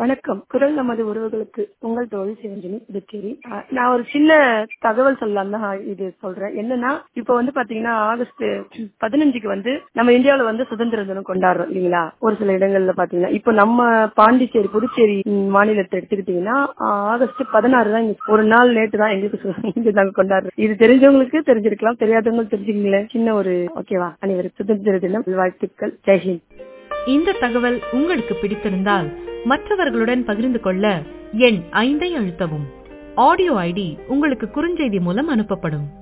வணக்கம். குரல் நமது உறவுகளுக்கு உங்கள் தோழி சிவஞ்சனி புதுச்சேரி. நான் ஒரு சின்ன தகவல் சொல்லலாம் தான் இது சொல்றேன். என்னன்னா, இப்ப பாத்தீங்கன்னா ஆகஸ்ட் 15க்கு நம்ம இந்தியாவில சுதந்திர தினம் கொண்டாடுறோம் இல்லைங்களா? ஒரு சில இடங்கள்ல பாத்தீங்கன்னா இப்ப நம்ம பாண்டிச்சேரி புதுச்சேரி மாநிலத்தை எடுத்துக்கிட்டீங்கன்னா ஆகஸ்ட் 16 தான் ஒரு நாள் நேற்று தான் எங்களுக்கு நாங்க கொண்டாடுறோம். இது தெரிஞ்சவங்களுக்கு தெரிஞ்சிருக்கலாம், தெரியாதவங்களுக்கு தெரிஞ்சுக்கீங்களேன். சின்ன ஒரு ஓகேவா? அனைவருக்கு சுதந்திர தினம் வாழ்த்துக்கள். ஜெய்ஹிந்த். இந்த தகவல் உங்களுக்கு பிடித்திருந்தால் மற்றவர்களுடன் பகிர்ந்து கொள்ள எண் 5 அழுத்தவும். ஆடியோ ஐடி உங்களுக்கு குறுஞ்செய்தி மூலம் அனுப்பப்படும்.